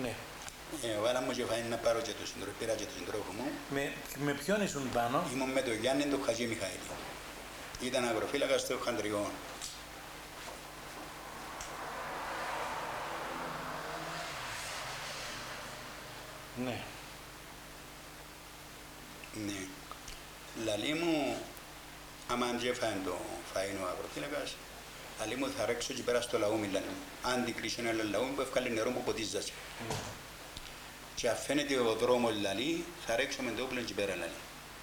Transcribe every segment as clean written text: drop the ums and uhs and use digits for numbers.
Ναι. Βάλα μου και φάει να πάρω και το συντρόφο, πήρα και το συντρόφο μου. Με ποιον ήσουν πάνω? Ήμουν με τον Γιάννη τον Χατζη Μιχαήλ. Ήταν αγροφύλακας στο Χαντριών. Ναι. Ναι. Λαλή μου, άμα αν έφαγε το φαΐν ο αγροφύλακας, λαλή μου θα ρέξω και πέρα στο λαούμι, λαλή μου. Αν την κρίσουν ένα λαούμι που έφκαλε νερό που ποτίζασε. Και αφαίνεται ο δρόμος, λαλή, θα ρέξω με το όπλο και πέρα, λαλή.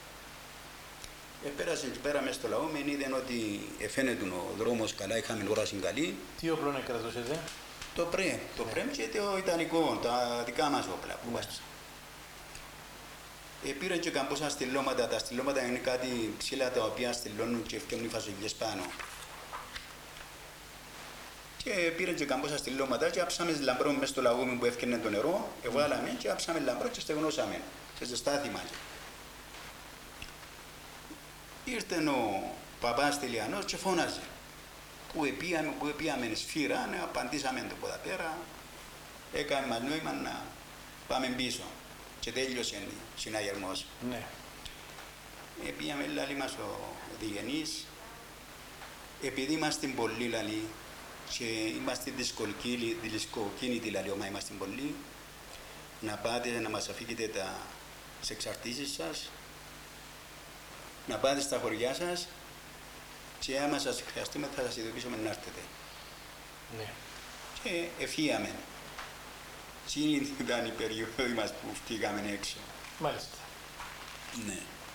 Πέρασε και πέρα μέσα στο λαούμι, είδαν ότι εφαίνεται ο δρόμος καλά, είχαμε όραση καλή. Τι όπλο κρατούσετε? Το πρέμ και το ιταλικό, τα δικά μας όπλα που βάζουν. Πήραν και καμπόσα στυλώματα. Τα στυλώματα είναι κάτι ξύλα τα οποία στυλώνουν και φτιάχνουν φασολιές πάνω. Και πήραν και καμπόσα στυλώματα και άψαμε λαμπρό μέσα στο λαγούμι που έφτιανε το νερό, εβάλαμε και άψαμε λαμπρό και στεγνώσαμε και ζεστάθημα. Ήρθε ο παπάς Τηλιανός και φώναζε. Που επίαμε σφύρα, απαντήσαμε το πόδα πέρα, έκανε μας νόημα να πάμε πίσω. Και τέλειωσε ο συναγερμός. Ναι. Πήγαμε λαλή μας ο διγενής, επειδή είμαστε πολλοί λαλή και είμαστε δυσκολοκίνητοι λαλή, όμως είμαστε πολλοί, να πάτε να μας αφήκετε τις εξαρτήσεις σας, να πάτε στα χωριά σας και άμα σας χρειαστούμε θα σας ειδοποιήσουμε να έρθετε. Ναι. Και εφύγαμε. Τι ήταν η περίοδο μας που φύγαμε έξω. Μάλιστα. Ναι.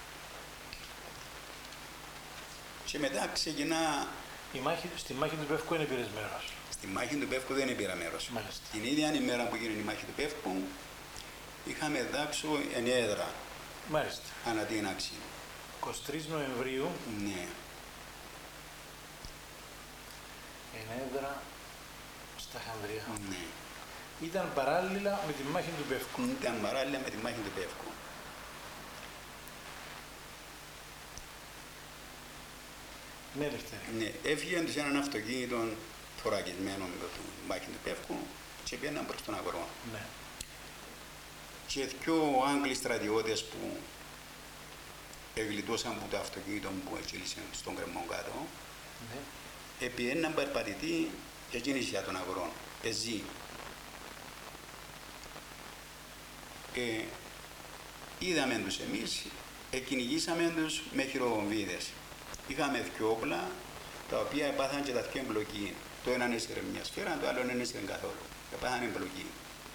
Και μετά ξεκινά... Στη μάχη του Πεύκου δεν πήρες μέρος? Στη μάχη του Πεύκου δεν πήρα μέρος. Μάλιστα. Την ίδια ημέρα που έγινε η μάχη του Πεύκου, είχαμε δάξω ενέδρα. Μάλιστα. Ανατείναξη. 23 Νοεμβρίου. Ναι. Ενέδρα στα Χανδρία. Ναι. Ήταν παράλληλα με τη μάχη του Πεύκου. Ήταν παράλληλα με τη μάχη του Πεύκου. Ναι, Λευτέρη. Ναι. Έφυγαν σε έναν αυτοκίνητο θωρακισμένο με τη μάχη του Πεύκου και πήγαιναν προς τον αγρό. Ναι. Και δυο Άγγλοι στρατιώτες που εγλιτώσαν από το αυτοκίνητο που έτσιλησαν στον κρεμό κάτω, Ναι. επί έναν περπατητή και κίνησε για τον αγρό. Πεζί. Είδαμε τους εμείς, κυνηγήσαμε τους με χειροβομβίδες. Είχαμε δυο όπλα, τα οποία έπαθαν και τα δυο εμπλοκή. Το έναν έσυρε μια σφαίρα, το άλλο δεν έσυρε καθόλου. Έπαθαν εμπλοκή.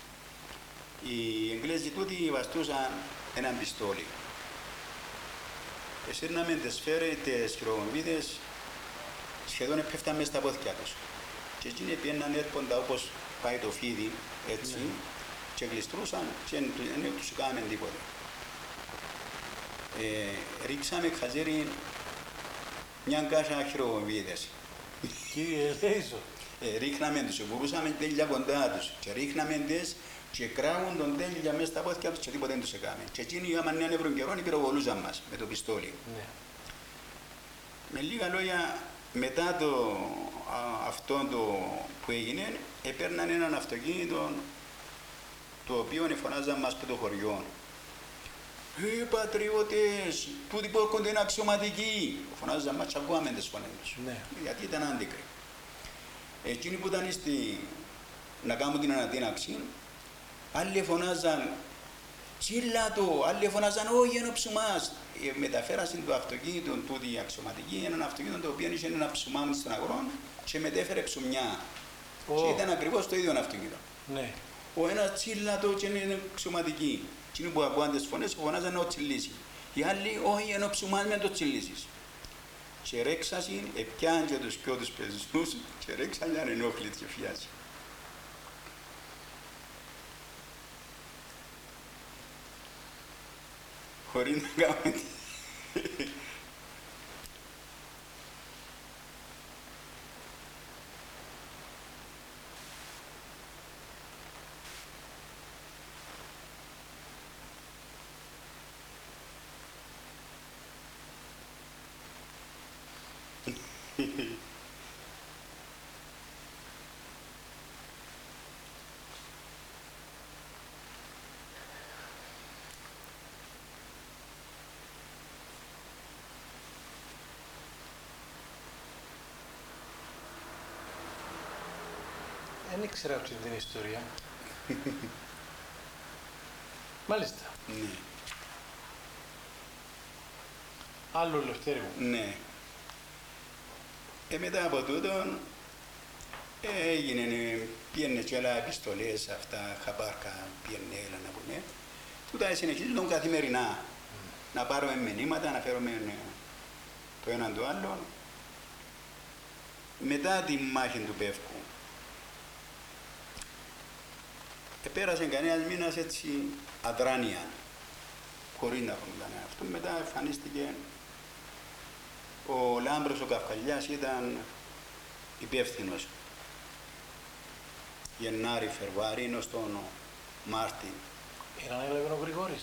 Οι Εγγλέζοι τούτοι βαστούσαν έναν πιστόλι. Εσύρναμε τις σφαίρες, τις χειροβομβίδες, σχεδόν επέφταμε στα πόδια τους. Και εκείνοι πιέναν έρχοντα όπως πάει το φίδι, έτσι, και γλιστρούσαν και δεν τους κάναμε τίποτα. Ρίξαμε χαζέρι μια κάσα χειροβομβίδες. Κύριε Λέιζο. Ρίχναμε τους, μπορούσαμε τέλεια κοντά τους και ρίχναμε τις και κράγουν τον τέλεια μέσα στα πόδια τους και τίποτα δεν τους έκαμε. Και εκείνοι άμα είναι ανέβρον καιρόν πυροβολούσαν μας με το πιστόλι. Ναι. Με λίγα λόγια, μετά αυτό που έγινε, έπαιρναν έναν αυτοκίνητο το οποίο φωνάζαν μας από το χωριό. Πατριώτες, τούτοι που έρχονται είναι αξιωματικοί. Φωνάζαν μας και ακούγαμε τις φωνές τους. Ναι. Γιατί ήταν άντικροι. Εκείνοι που ήταν να κάνουν την ανατείναξη, άλλοι φωνάζαν «Τσίλα το», άλλοι φωνάζαν «Όχι, ένωψου μας». Μεταφέρασαν το αυτοκίνητο τούτοι οι αξιωματικοί, έναν αυτοκίνητο το οποίο είχε ένα ψουμάμι στον αγρό και μετέφερε ψουμιά. Και ήταν ακριβώς το ίδιο αυτοκίνητο. Ναι. Ο ένας «Τσίλα το» και είναι αξιωματικοί. Εκείνοι που ακούαν τις φωνές φωνάζαν να το τσιλίσει. Οι άλλοι «Όχι, ένωψου μας με το τσιλίσεις». Και ρέξασαν, επιάνε και τους πιο τους πεζούς και ρέξαν για ενόχλητοι και φιάζει. Χωρίς να κάνουμε Δεν ήξερα αυτή την ιστορία. Μάλιστα. Ναι. Άλλο Λευτέρη μου. Ναι. Μετά από τούτον πήγαινε και άλλα επιστολές αυτά, χαπάρκα, πήγαινε έλα να πούμε. Τούτα συνεχίζουν καθημερινά. Να πάρουμε μηνύματα, να φέρουμε το έναν το άλλο. Μετά τη μάχη του Πεύκου, πέρασε κανένας μήνας έτσι αδράνεια, χωρίς να πούμε κανένα αυτό. Μετά εμφανίστηκε ο Λάμπρος ο Καυκαλιάς, ήταν υπεύθυνος Γενάρη, Φεβρουάρι, ενώ στον Μάρτιν. Ήταν έλαβε ο Γρηγόρης.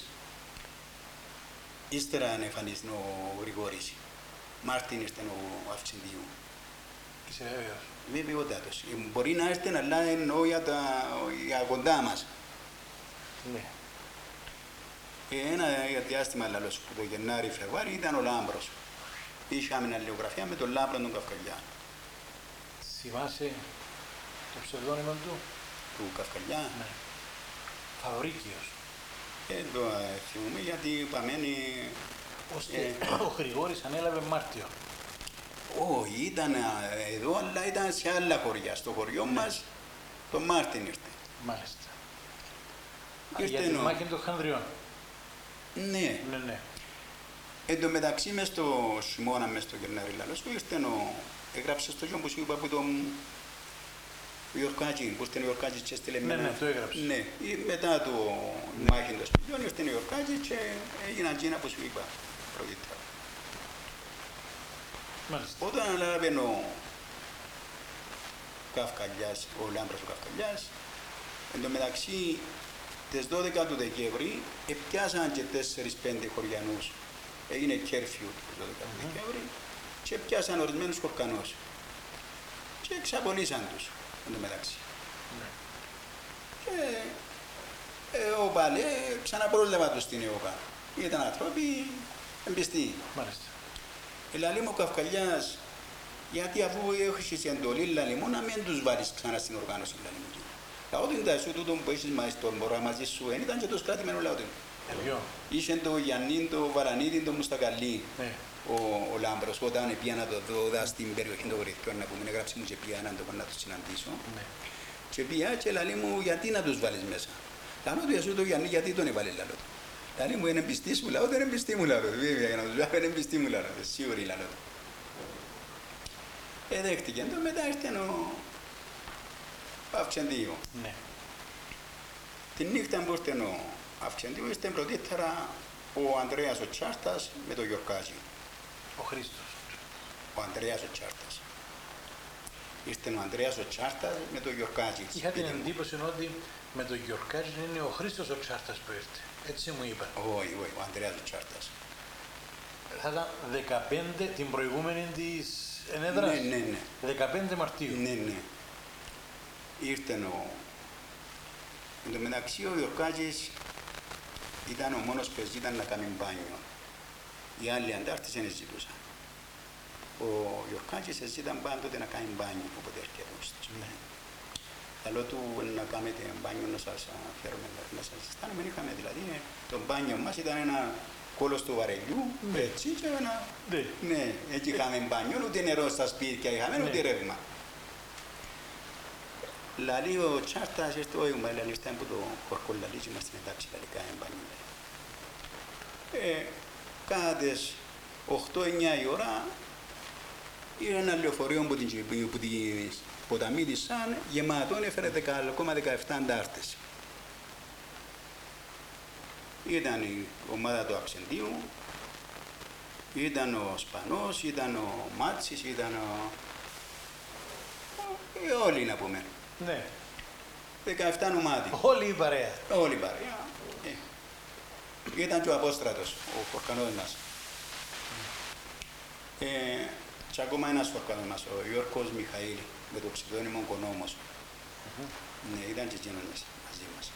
Ύστερα εμφανίστηκε ο Γρηγόρης. Μάρτιν ήρθε ο Αυξεντίου. Είσαι βέβαιος. Βεβαιότατος. Μπορεί να έρθει, αλλά εννοώ για κοντά μας. Ναι. Ένα διάστημα λαλός που το Γενάρη, Φεβρουάρι ήταν ο Λάμπρος. Είχαμε αλληλογραφία με τον Λάμπρο τον Καυκαλιά. Θυμάσαι το ψευδόνυμο του. Του Καυκαλιά. Ναι. Φαβρίκιος. Το θυμούμε γιατί παραμένει. Ώστε ο Γρηγόρης ανέλαβε Μάρτιο. Όχι, ήταν εδώ, αλλά ήταν σε άλλα χωριά. Στο χωριό μας, το Μάρτιν ήρθε. Μάλιστα. Ήρθε Για τη μάχη των Χανδριών. Ναι. Ναι, ναι. Εν τω μεταξύ, μες στο χειμώνα, μες στο Γενάρη λαλός, έγραψε στο γιο που σου είπα από τον Ιορκάτζη, που ήρθε ο Ιορκάτζη και έστειλε Ναι, ναι, το έγραψε. Ναι, μετά το μάχη των σπιτιών ήρθε ο Ιορκάτζη και έγιναν εκείνα που σου είπα πρωτήτερα. Μάλιστα. Όταν ανέλαβε ο Καυκαλιάς, ο Λάμπρος ο Καυκαλιάς, εν τω μεταξύ, τις 12 του Δεκέμβρη, επιάσαν και 4-5 χωριανούς. Έγινε κέρφιου τις 12 του Δεκέμβρη και πιάσαν ορισμένους χορκανούς. Και εξαπολύσαν τους, εν τω μεταξύ. Ναι. Και ο Παλέ ξαναπρόλαβα τους στην ΕΟΚΑ. Ήταν άνθρωποι εμπιστοί. Μάλιστα. Λαλή μου ο Καυκαλιάς, γιατί αφού έχεις εντολή λαλή μου, να μην τους βάλεις ξανά στην οργάνωση λαλή μου. Λαό την τασού τούτο που έχεις στον μωρά μαζί σου, δεν ήταν και το σκράτημένο λαό του. Είχε το Γιάννη, το Βαρανίδη, το Μουστακαλί, Ναι. ο Λάμπρος, όταν πήγα να το δω στην περιοχή των Βρυθιών, να πούμε, έγραψε μου και πήγα να το συναντήσω. Ναι. Και πήγα και λαλή μου, γιατί να τους βάλεις μέσα. Λαλό του Ιασού το Γιάννη, γιατί τον έβαλε λαλό του. Λαλή μου, είναι πιστής μου λαλό, δεν είναι πιστή μου λαλό του. Βέβαια, για να τους βάλω, είναι πιστή μου λαλό του, σίγουρη λαλό του. Δέχτηκε, μετά ήρθε ο Αυξεντίου. Ναι. Τη νύχτα που ήρθε ο Αυξεντίου, ήρθε πρωτήτερα ο Ανδρέας ο Τσάρτας με τον Γιορκάζη. Ο Χρήστος. Ο Ανδρέας ο Τσάρτας. Ήρθε ο Ανδρέας ο Τσάρτας με τον Γιορκάζη. Είχα την εντύπωση ότι με τον Γιορκάζη είναι ο Χρήστος ο Τσάρτας που ήρθε. Έτσι μου είπαν. Όχι, ο Ανδρέας ο Τσάρτας. Θα ήταν 15 την προηγούμενη της ενέδρας. Ναι, ναι, ναι. 15 Μαρτίου. Ναι, ναι. Ήρθε εν τω μεταξύ ο Γιορκάζης ήταν ο μόνος που ζήταν να κάνει μπάνιο. Οι άλλοι αντάρτες δεν ζητούσαν. Ο Γιορκάζης ζήταν πάντοτε να κάνει μπάνιο όποτε έρχεται στο σπίτι. Καλό του να κάνετε μπάνιο να σας φέρουμε, να σας αισθάνομαι. Είχαμε δηλαδή, το μπάνιο μας ήταν ένα κόλος του βαρελιού, έτσι και ένα... Ναι, έτσι είχαμε μπάνιο, ούτε νερό στα σπίτια είχαμε, ούτε ρεύμα. Λαλή ο Τσάρτας ήρθε, όχι μα λαλή ήρθαν που το χορκολαλί και είμαστε εντάξει λαλή κάνε μπάνιο. Κάνα τις 8-9 η ώρα ήρθε ένα λεωφορείο που την ποταμίδησαν γεμάτον, έφερε ακόμα 17 αντάρτες. Ήταν η ομάδα του Αυξεντίου, ήταν ο Σπανός, ήταν ο Μάτσης, ήταν όλοι να πούμε. Ναι. 17 ομάδι. Όλη η παρέα. Όλη η παρέα. Ήταν και ο Απόστρατος, ο φορκανός μας. Και ακόμα ένας φορκανός μας, ο Γιώργος Μιχαήλ, με το ψευδόνυμο Κονόμος. Ναι, ήταν και εκείνος μαζί μας.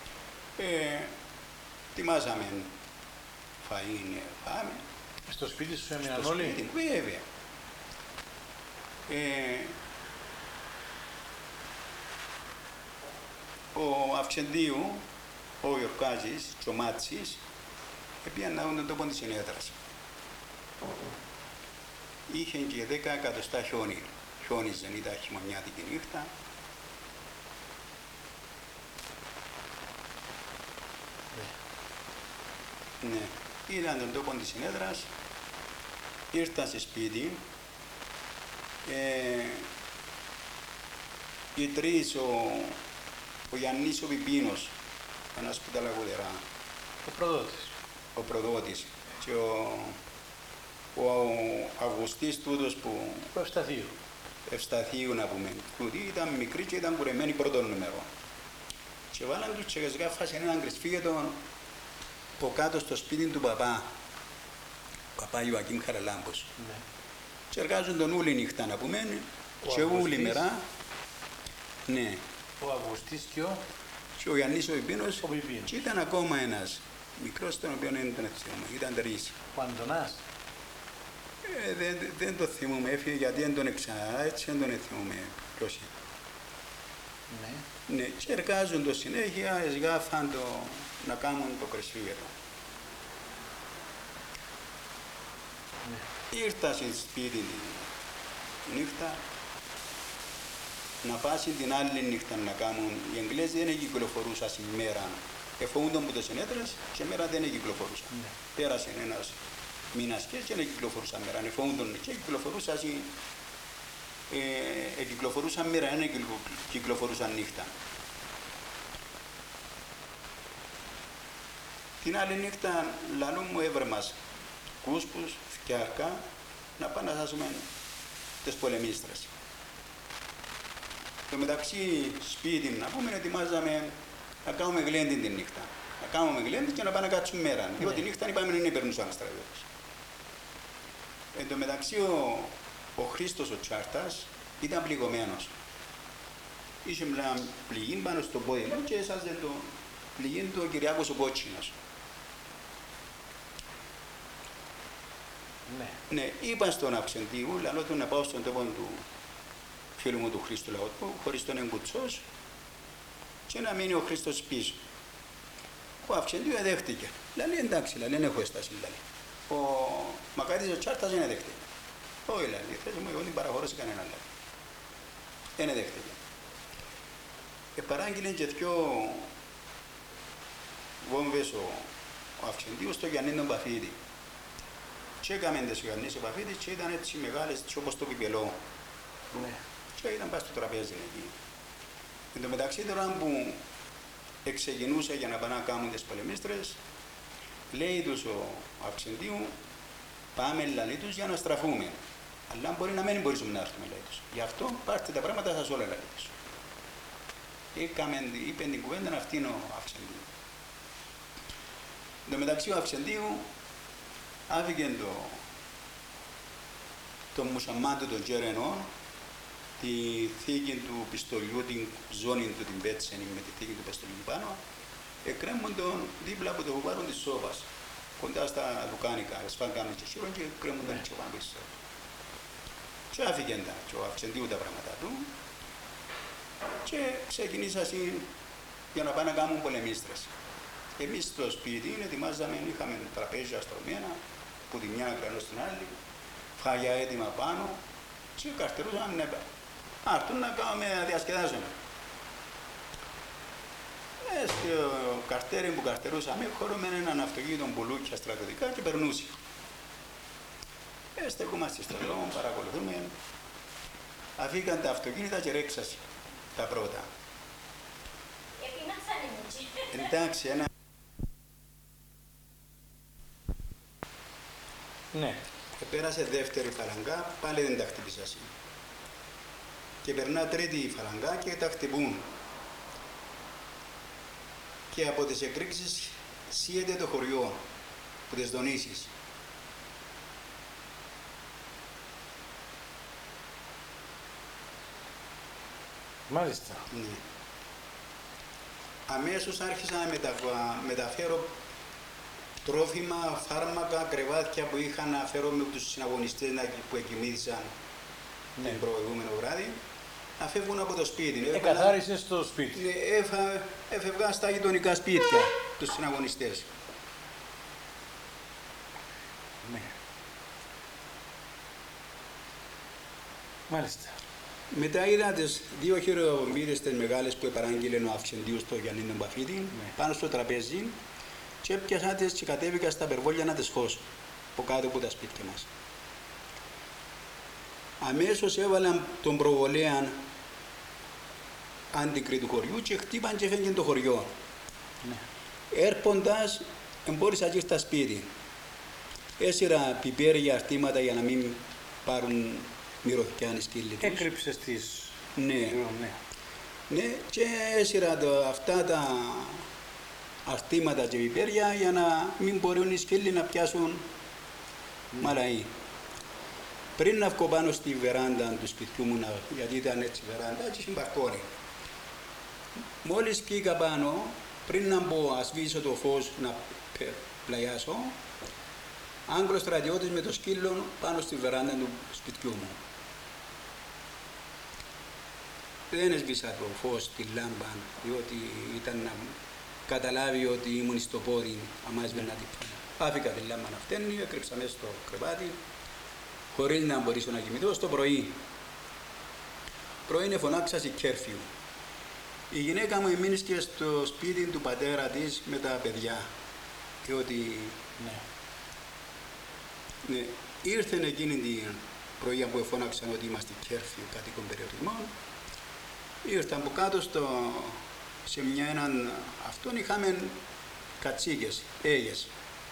Τιμάσαμε φαΐν, φάμε. Στο σπίτι σου έμειναν όλοι. Βέβαια. ο Αυξεντίου, ο Γιορκάζης και ο Μάτσης πήγαν να δουν τον τόπο της συνέδρας. Είχε και 10 εκατοστά χιόνι. Χιόνιζαν, ήταν χειμωνιάτικη νύχτα. Ναι, είδαν τον τόπο της συνέδρας, ήρθαν σε σπίτι. Οι τρεις, ο Γιάννης ο Πιπίνος, ένας που τα λαγουδερά, ο προδότης, και ο Αυγουστής τούτος που Ευσταθίου να πούμε, που ήταν μικρή και ήταν κουρεμένη πρώτο νούμερο. Και βάλαν τους και σγάφασαν έναν κρυσφύγετο από κάτω στο σπίτι του παπά Ιωακήμ Χαραλάμπος. Ναι. Και εργάζονται τον ούλη νύχτα να πούμε, και ούλη μερά. Ναι. Ο Αυγουστής και ο Γιάννης ο Πιπίνος. Ο Πιπίνος. Και ήταν ακόμα ένας μικρός, τον οποίο δεν τον θυμούμαι, ήταν τρεις. Ο Αντωνάς. Δεν το θυμούμαι, έφυγε γιατί δεν τον εξανά, έτσι δεν τον θυμούμαι ποιος είναι. Ναι. Ναι, και εργάζονται συνέχεια, σγάφαν να κάνουν το κρυσφύγετο. Ναι. Ήρθα στο σπίτι τη νύχτα, να πάσει την άλλη νύχτα να κάνουν. Οι Εγγλέζοι δεν κυκλοφορούσαν ημέρα. Εφοβούνταν που το συνέδρες και μέρα δεν κυκλοφορούσαν. Ναι. Πέρασε ένας μήνας και δεν κυκλοφορούσαν μέρα. Εφοβούνταν και κυκλοφορούσαν μέρα, δεν κυκλοφορούσαν νύχτα. Την άλλη νύχτα λαλού μου έβρε μας κούσκους, φτιάρκα, να πάνε να σάσουμε τις πολεμίστρες. Και μεταξύ σπίτι, να πούμε, ετοιμάζαμε να κάνουμε γλέντι τη νύχτα. Να κάνουμε γλέντι και να πάμε να κάτσουμε μέρα. Διότι νύχτα είπαμε να περνούσαν στρατιώτες. Εν τω μεταξύ ο Χρήστος ο Τσάρτας ήταν πληγωμένος. Είχε μια πληγή πάνω στο πόδι μου και έσαζε το πληγή του ο Κυριάκος ο Κότσινος. Ναι. Ναι, είπα στον Αυξεντίου, λαλό του να πάω στον τόπο του φίλου μου του Χρήστου Λαότου, χωρίς τον εγκουτσός, και να μείνει ο Χρήστος πίσω. Ο Αυξεντίου εδέχτηκε. Λέει εντάξει, δεν έχω έσταση. Ο Μακάρης ο Τσάρτας δεν εδέχτηκε. Όχι, λέει, θες μου, εγώ δεν παραχωρώ σε κανέναν. Δεν εδέχτηκε. Παράγγειλε και δυο βόμβες ο Αυξεντίου στο Γιάννη τον Παφίδη. Και έκαμε τις ο Γιάννης ο Παφίδης και ήταν έτσι μεγάλες, όπως το πιπελό. Ναι. Και ήταν πάνω στο τραπέζι εκεί. Εν τω μεταξύ τώρα που ξεκινούσε για να πάνε να κάνουν τις πολεμίστρες, λέει τους ο Αυξεντίου, πάμε λαλί τους για να στραφούμε. Αλλά μπορεί να μην μπορούμε να έρθουμε, λέει τους. Γι' αυτό πάρτε τα πράγματα σας όλα, λέει τους. Είπε την κουβέντα αυτήν ο Αυξεντίου. Εν τω μεταξύ ο Αυξεντίου άφηκε το μουσαμάτο των Τζερενών, τη θήκη του πιστολιού, την ζώνη του την πέτσενη με τη θήκη του πιστολιού πάνω, εκρέμουν τον δίπλα από το κουβάρο της σόβας, κοντά στα λουκάνικα, σφάγγαμε και χείρον και κρέμουν τον τσιβάν πίσω. Και άφηγε ο Αυξεντίου τα πράγματα του και ξεκινήσαμε για να πάνε να κάνουν πολεμίστρες. Εμείς στο σπίτι ετοιμάζαμε, είχαμε τραπέζια στρωμένα, που τη μια άκρα στην άλλη, φάγια έτοιμα πάνω και καρτερούσαμε να έρθουν να κάνουμε να διασκεδάζουμε. Στο καρτέρι που καρτερούσαμε, χωρούμε έναν αυτοκίνητο μπουλούκια στρατιωτικά και περνούσε. Στεκούμαστε στο δρόμο, παρακολουθούμε. Αφήκαν τα αυτοκίνητα και ρέξασαν τα πρώτα. Εντάξει, ένα... Ναι. Πέρασε δεύτερη φαλαγγά, πάλι δεν τα χτυπήσασαν. Και περνά τρίτη φαλαγγά και τα χτυπούν. Και από τις εκρήξεις σύεται το χωριό, από τις δονήσεις. Μάλιστα. Ναι. Αμέσως άρχισα να μεταφέρω τρόφιμα, φάρμακα, κρεβάτια που είχα να φέρω με τους συναγωνιστές που εκοιμήθησαν το προηγούμενο βράδυ. να φεύγουν από το σπίτι. Εκαθάρισες το σπίτι. Έφευγα στα γειτονικά σπίτια τους συναγωνιστές. Ναι. Μάλιστα. Μετά είδα τις δύο χειρομύδες τις μεγάλες που παράγγειλε ο Αυξεντίος στο Γιάννη τον Παφίτη πάνω στο τραπέζι και έπιασα τις και κατέβηκα στα περβόλια να τις χώσω από κάτω από τα σπίτια μας. Αμέσως έβαλαν τον προβολέα άντικρη του χωριού και χτύπαν και φέγγεν το χωριό. Ναι. Έρχοντας, εμπόρησα και στα σπίτι. Έσυρα πιπέρια, αρτήματα για να μην πάρουν μυρωδιάνοι σκύλοι τους. Έκρυψες τις... Ναι. Ναι. Ναι, και έσυρα αυτά τα αρτήματα και πιπέρια για να μην μπορούν οι σκύλοι να πιάσουν μαλαΐ. Πριν να βγω πάνω στη βεράντα του σπιτιού μου, γιατί ήταν έτσι βεράντα και είχε μπαλκόνι. Μόλις πήγα πάνω, πριν να μπω, να σβήσω το φως να πλαγιάσω, Άγγλος στρατιώτης με το σκύλο πάνω στη βεράντα του σπιτιού μου. Δεν έσβησα το φως, τη λάμπα, διότι ήταν να καταλάβει ότι ήμουν στο πόδι, άμα έσβαιρνα την. Άφηκα τη λάμπα να φταίνει, έκρυψα μέσα στο κρεβάτι, χωρίς να μπορέσω να κοιμηθώ. Στο πρωί φωνάξα σε κέρφιου. Η γυναίκα μου έμεινε και στο σπίτι του πατέρα της με τα παιδιά. Και ότι ναι, ήρθε εκείνη την πρωί που φώναξαν ότι είμαστε κέρφιου κατοίκων περιορισμών. Ήρθαν από κάτω σε έναν αυτόν είχαμε κατσίκες, έγες.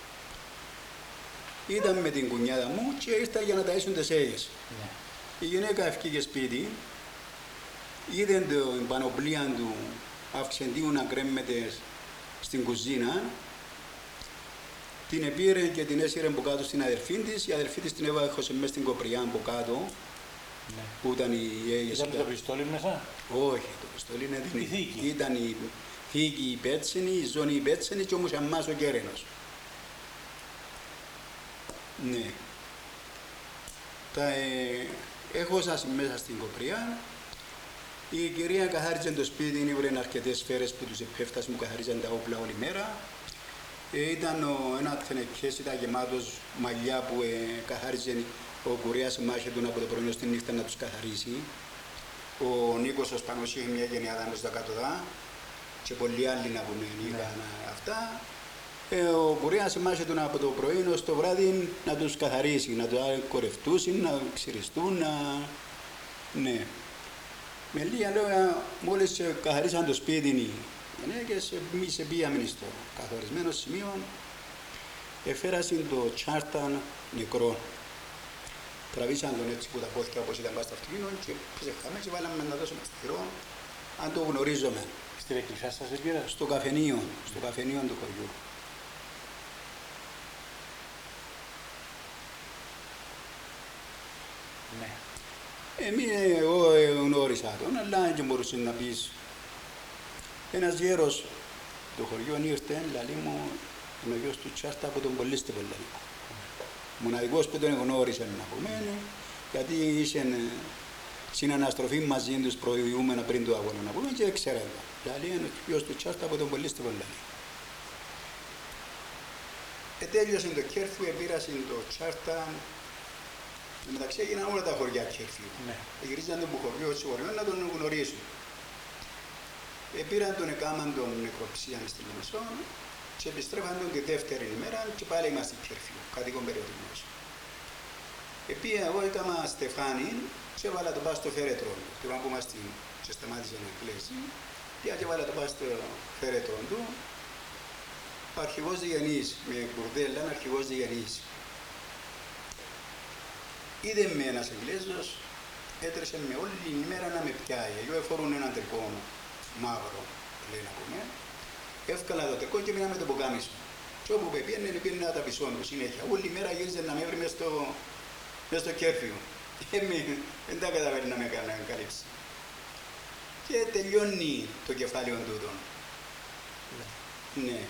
Ήταν με την κουνιάδα μου και ήρθα για να ταΐσουν τις έγες. Ναι. Η γυναίκα ευκήγε σπίτι, είδε την πανοπλία του Αυξεντίου να κρέμεται στην κουζίνα, την επήρε και την έσυρε από κάτω στην αδερφή της. Η αδερφή της την έβαλε μέσα στην κοπριά από κάτω, Ναι. που ήταν οι έγες. Ήταν το πιστόλι μέσα. Όχι, το πιστόλι Η θήκη. ήταν η θήκη η πέτσινη, η ζώνη η πέτσινη και όμως αμάς ο κέρενος. Ναι. Έχωσα μέσα στην κοπριά. Η κυρία καθάριζε το σπίτι, ήβρε αρκετές σφαίρες που τους επέφτασαν, μου καθαρίζαν τα όπλα όλη μέρα. Ήταν ένα τενεκές, ήταν γεμάτος μαλλιά που καθάριζε ο Κουρέας μάχετον από το πρωί στη νύχτα να τους καθαρίσει. Ο Νίκος ο Σπανός είχε μια γενιάδα μέσα στα κάτω και πολλοί άλλοι να πούμε είχαν αυτά. Ο Κουρέας μάχετον από το πρωί ως το βράδυ να τους καθαρίσει, να τους κορευτούσουν, να ξυριστούν, ναι. Με λίγα λόγια, μόλις καθαρίσαν το σπίτι οι γυναίκες, εμείς πήγαμε στο καθορισμένο σημείο, εφέρασαν το τσάρταν νεκρό. Τραβήσαν τον έτσι που τα πόθηκα όπως ήταν πάνω στο αυτοκίνητο και ψεχάμε και βάλαμε να δώσουμε στοιχειρό, αν το γνωρίζουμε. Στην εκκλησιά σας επήρα. Στο καφενείο του χωριού. Ναι. Εγώ γνώρισα τον, αλλά και μπορούσε να πεις. Ένας γέρος του χωριού ήρθε, λέει μου, είναι ο γιος του Τσάρτα από τον Πολύστεβο, λέει. Μοναδικός που τον γνώρισε να πούμε, γιατί είσαι συναναστροφή μαζί τους προηγούμενα πριν του αγώνα να πούμε και ξέρετε. Δηλαδή είναι ο γιος του Τσάρτα από τον Πολύστεβο, λέει. Τέλειωσε το κέρφου, επήρασε το Τσάρτα. Μεταξύ έγιναν όλα τα χωριά κέρφιου. Ναι. Γυρίζαν τον χωριό σε χωριό να τον γνωρίσουν. Πήραν τον εκάμαν τον νεκροψία στη Λεμεσό και επιστρέφαν τον τη δεύτερη ημέρα και πάλι είμαστε κέρφιου, κατοίκον περιορισμός. Εγώ έκανα στεφάνι και έβαλα το πας στο φέρετρο. Και είπαμε που είμαστε και σταμάτησε να κλαίσει. Πήγα και έβαλα το πας στο φέρετρο του. Ο αρχηγός Διγενής, με κουρδέλα, είναι αρχηγός Διγενής. Είδε με ένας Εγγλέζος, έτρεσε με όλη την ημέρα να με πιάει. Εγώ εφόρουν έναν τρικό μαύρο, λέει να πούμε. Εύκολα το τρικό και μείνα με το ποκάμισο. Και όπου πήγαινε να τα πισώ του συνέχεια. Όλη η μέρα γύριζε να με βρει μες στο κέρφιο. Και δεν τα καταφέρει να με καλύψει. Και τελειώνει το κεφάλαιο τούτο. Ναι.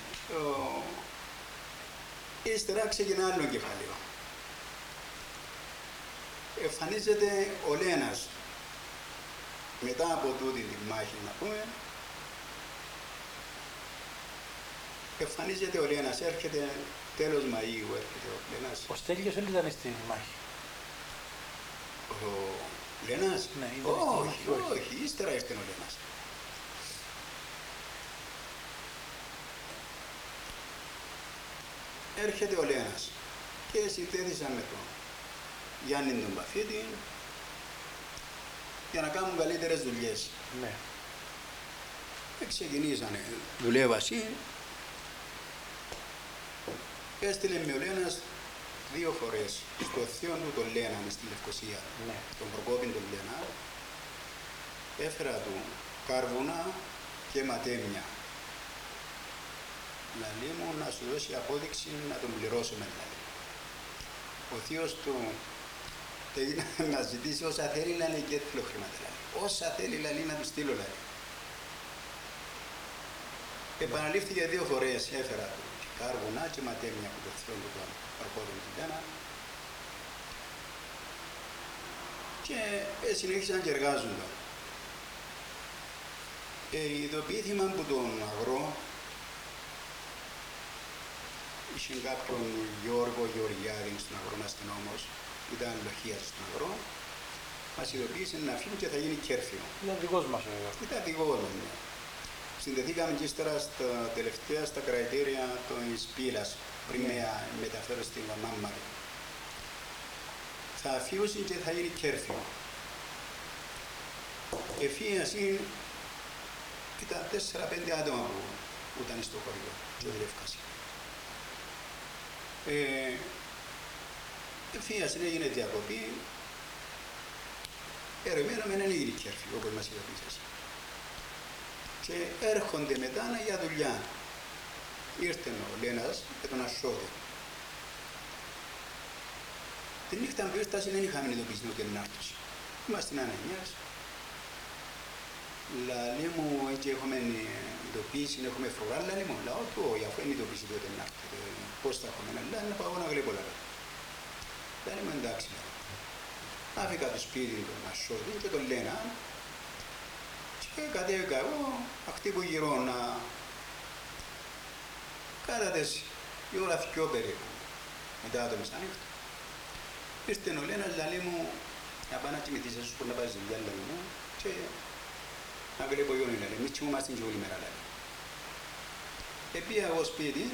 Ύστερα ξεκινά άλλο κεφάλαιο. Εμφανίζεται ο Λένας. μετά από τούτη τη μάχη, να πούμε, εμφανίζεται ο Λένας, έρχεται τέλος Μαΐου, έρχεται ο Λένας. Ο Στέλιος δεν ήταν στη μάχη. Ο Λένας, Ναι, ήταν στη μάχη, όχι, ύστερα ήρθε ο Λένας. Έρχεται ο Λένας και συνθέθησαν με τον Γιάννη τον Παφίτη για να κάνουν καλύτερες δουλειές. Ναι. Ξεκινήσανε δουλεύασαν. Έστειλε με ο Λένας 2 φορές στο θείο του τον Λένα στη Λευκοσία, Ναι. τον Προκόπη τον Λένα. Έφερα του κάρβουνα και ματέμια. Λαλή μου να σου δώσει απόδειξη να τον πληρώσουμε. Δηλαδή. Ο θείος του έγινε να ζητήσει όσα θέλει λαλή και θέλω χρήματα. Λαλή. Όσα θέλει λαλή να του στείλω λαλή. Επαναλήφθηκε 2 φορές, έφερα του κάρβουνα και ματέμια από το θείο του τον Προκόπη του Λένα. Και συνέχισαν και εργάζονταν. Ειδοποιήθηκαν από τον αγρό, είχε κάποιον Γιώργο Γεωργιάδη στον αγρό αστυνόμος, ήταν λοχίας στον αγρό, μας ειδοποίησε να φύγουν και θα γίνει κέρφιο. Ήταν δικός μας βέβαια. Ήταν δικός μας, ναι. Συνδεθήκαμε και ύστερα στα τελευταία στα κραιτήρια της πύλας, πριν με μεταφέρω στην μαμά. Θα φύγουν και θα γίνει κέρφιο. Εφίαση ήταν 4-5 άτομα που ήταν στο χωριό και δουλεύκασαν. Εφίαση έγινε διακοπή. Περιμέναμε να γίνει κέρφιο, όπως μας ειδοποίησες. Και έρχονται μετά για δουλειά. Ήρθε ο Λένας με τον Ασσόδη. Την νύχτα που ήρθαν δεν είχαμε ειδοποιήσει ότι είναι άρτος. Είμαστε ανανιάς. Λαλή μου, έτσι έχουμε ειδοποιήσει, έχουμε φρουρά, λαλή μου, λαό του, αφού είναι ειδοποιήσει τότε να έρθετε, πώς θα έχουμε, λαλή να πάω να γλέπω λαλή. Λαλή μου, εντάξει, λαλή. Άφηκα το σπίτι του Ασσόδη και τον Λένα και κατέβηκα εγώ, χτύπω γύρω να κάτατες η ώρα 2 περίπου, μετά το μεσάνυχτο. Ήρθε ο Λένας, λαλή μου, να πάω να κοιμηθείς, έσως που να πάρεις δουλειά, λαλή μου, και να βλέπω γιόνι, λαλή, εμείς κοιμούμαστε και όλη μέρα, λαλή. Επία εγώ σπίτι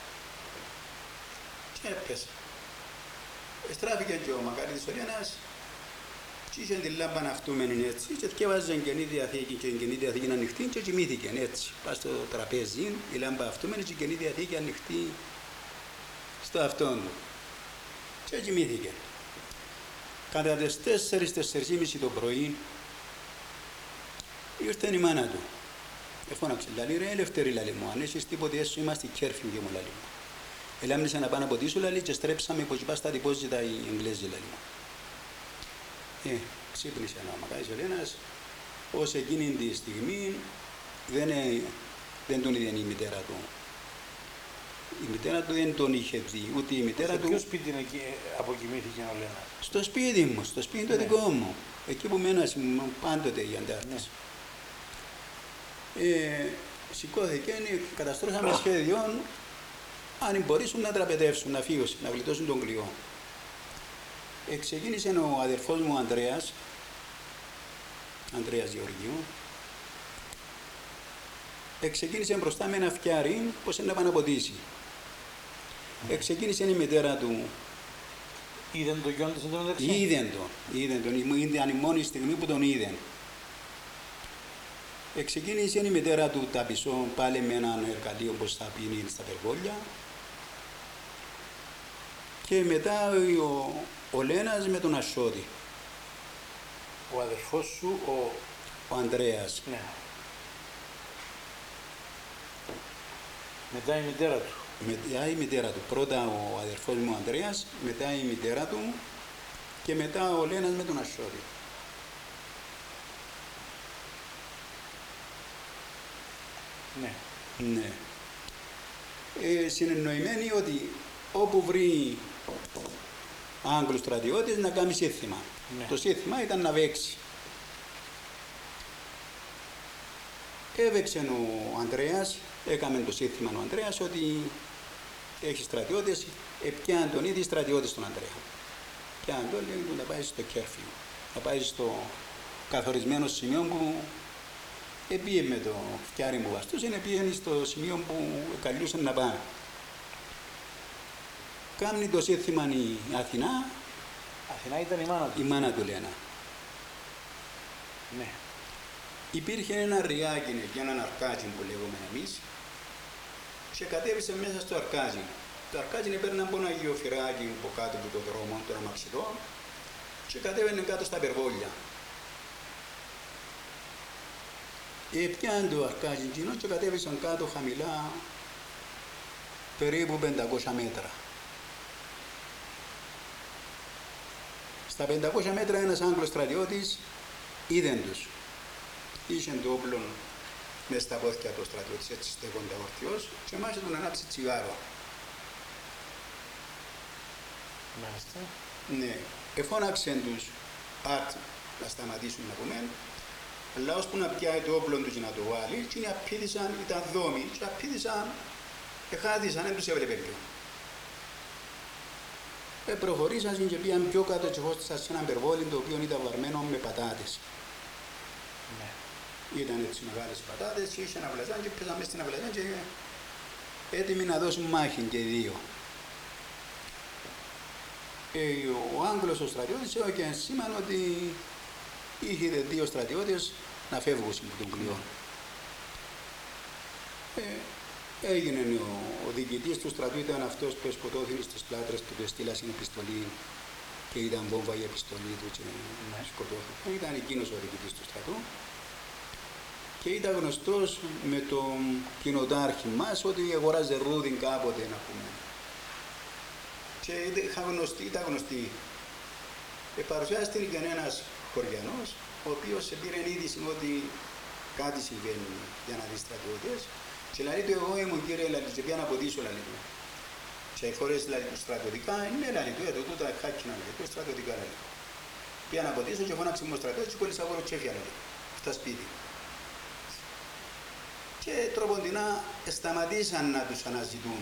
και έπαισα. Στράφηκε και ο Μακάριτης ο Λένας και είχε την λάμπα ναυτούμενη έτσι και θυκεύαζε Καινή Διαθήκη και η Καινή Διαθήκη ανοιχτή και κοιμήθηκε έτσι. Πάει στο τραπέζι, η λάμπα αυτούμενη και η Καινή Διαθήκη ανοιχτή στο αυτόν του. Και κοιμήθηκε. Κατά τις 4-4.30 το πρωί ήρθε η μάνα του. Εφώναξε, λαλή ρε ελεύθερη λαλή μου, αν έχεις τίποτε έσου είμαστε κέρφιου και μου λαλή μου. Ελάμνησα να πάω από τίσου λαλή και στρέψαμε πως είπα στα τυπόζητα οι Εγγλέζοι λαλή μου. Ξύπνησε ένα Μακάρης ο Λένας, ως εκείνη τη στιγμή δεν τον είδε η μητέρα του. Η μητέρα του δεν τον είχε δει, ούτε η μητέρα του... Σε ποιο σπίτι αποκοιμήθηκε ο Λένας? Στο σπίτι μου, στο σπίτι το δικό μου. Εκεί που μένω πάντοτε οι αντάρτες. Σηκώθηκε, καταστρώσαμε σχέδιον, αν μπορέσουν να τραπετεύσουν, να φύγουν, να γλιτώσουν τον κλειό. Ξεκίνησε ο αδερφός μου Ανδρέας Γεωργίου, ξεκίνησε μπροστά με ένα φτιάρι πως να παναποτίσει. Ξεκίνησε η μητέρα του. Είδαν το γιον της εν τω μεταξύ? Είδαν τον, ήταν η μόνη στιγμή που τον είδαν. Ξεκίνησε η μητέρα του τα πισώ πάλι με έναν εργαλείο πως θα πίνει στα περβόλια. Και μετά ο Λένας με τον Ασσόδη. Ο αδερφός σου, ο Ανδρέας. Ναι. Μετά η μητέρα του. Μετά η μητέρα του. Πρώτα ο αδερφός μου ο Ανδρέας, μετά η μητέρα του και μετά ο Λένας με τον Ασσόδη. Ναι. Ναι. Συνεννοημένοι ότι όπου βρει Άγγλους στρατιώτες να κάνει σύνθημα. Ναι. Το σύνθημα ήταν να βέξει. Έβεξε ο Ανδρέας, έκαμε το σύνθημα ο Ανδρέας ότι έχει στρατιώτες, πιάνε τον ήδη στρατιώτες τον Ανδρέα. Πιάνε τον, λέει, να πάει στο κέρφιο, να πάει στο καθορισμένο σημείο που επίε με το φτιάρι που βαστούσε, επίε στο σημείο που καλούσαν να πάνε. Κάμνει το σύνθημα η Αθηνά. Αθηνά ήταν η μάνα του. Η μάνα του λένε. Ναι. Υπήρχε ένα ριάκι εκεί, έναν αρκάζι που λέγουμε εμείς, και κατέβησε μέσα στο αρκάζι. Το αρκάζι παίρνει από ένα γεωφυράκι από κάτω από το δρόμο, τον αμαξιδό, και κατέβαινε κάτω στα περβόλια. Πιάνε το αρκάζι εκείνο και κατέβησαν κάτω χαμηλά περίπου 500 μέτρα. Στα 500 μέτρα ένας Άγγλος στρατιώτης είδεν τους. Είχε το όπλο μες στα πόδια του στρατιώτης, έτσι στέκοντα ορθιός, και μάλιστα τον ανάψει τσιγάρο. Μάλιστα. Ναι, εφώναξε τους αρτ να σταματήσουν να πούμε, αλλά ώσπου να πιάει το όπλο του και να το βάλει, και οι απίδησαν, ήταν δόμοι, και απίδησαν, εχάδισαν, δεν τους έβλεπε πιο. Προχωρήσαν και πήγαν πιο κάτω και χώστησαν σε ένα περβόλι το οποίο ήταν βαρμένο με πατάτες. Ναι. Ήταν έτσι μεγάλες πατάτες και είχε ένα βλαζάν και πέσαμε στην αυλαζάν και έτοιμοι να δώσουν μάχη και οι δύο. Ο Άγγλος ο στρατιώτης έκανε σήμαν ότι είχε δύο στρατιώτες να φεύγουν από τον κλειό. Έγινε ο διοικητής του στρατού, ήταν αυτός που σκοτώθηκε στις πλάτρες του, που στείλασαν επιστολή και ήταν βόμβα η επιστολή του και σκοτώθηκε. Ήταν εκείνος ο διοικητής του στρατού και ήταν γνωστός με τον κοινοτάρχη μας ότι αγοράζε ρούδι κάποτε, να πούμε. Και ήταν γνωστή. Παρουσιάστηκε και ένας χωριανός, ο οποίος πήρε είδηση ότι κάτι συμβαίνει για να δει στρατιώτες. Και λέει του, εγώ ήμουν κύριε Λαλή, και πήγα να ποτίσω Λαλή του. Και οι φορές Λαλή του στρατιωτικά, ναι Λαλή του, εδώ τούτα χάκινα Λαλή του, στρατιωτικά Λαλή του. Πήγα να ποτίσω και φώναξε μου στρατιώτες και κόλλησα αγόρο τσέφια Λαλή του, στα σπίτι. Και τροποντινά σταματήσαν να τους αναζητούν.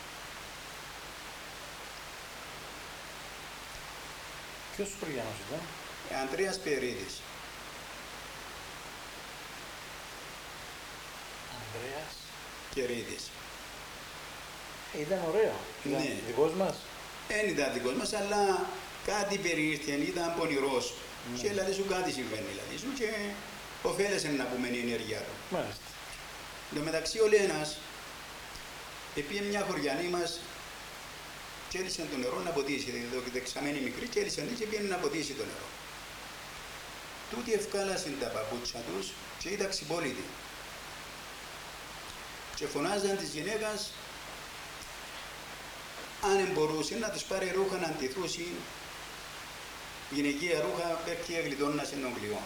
Ποιος χωριανός ήταν? Ανδρέας Περίδης. Ανδρέας Κερίδης. Ήταν ωραίο. Ήταν Ναι. δικός μας. Δεν ήταν δικός μας, αλλά κάτι περιήρθε, ήταν πονηρός. Ναι. Και δηλαδή σου κάτι συμβαίνει, δηλαδή σου και ωφέλεσε να πούμε η ενέργειά του. Μάλιστα. Εν τω μεταξύ ο Λένας, επίε μια χωριανή μας και έλυσε το νερό να ποτίσει, δηλαδή δεξαμένη μικρή και έλυσε και πήγαινε να ποτίσει το νερό. Τούτοι ευκάλασαν τα παπούτσια τους και ήταν ξυπόλυτοι. Και φωνάζαν της γυναίκας αν μπορούσε να τους πάρει ρούχα να αντιθούσει γυναικεία ρούχα πέφτει εγλιτώνας εν τον κλειό.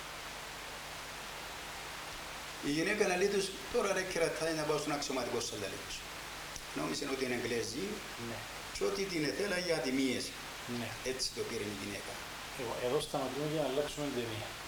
Η γυναίκα λέει τους, τώρα ρε κερατάει να πάω στον αξιωματικό σας λέει τους. Νόμιζαν ότι είναι Εγγλέζοι Ναι. και ότι την εθέλα για ατιμίες. Ναι. Έτσι το πήρε η γυναίκα. Εδώ σταματούμε για να αλλάξουμε ταινία.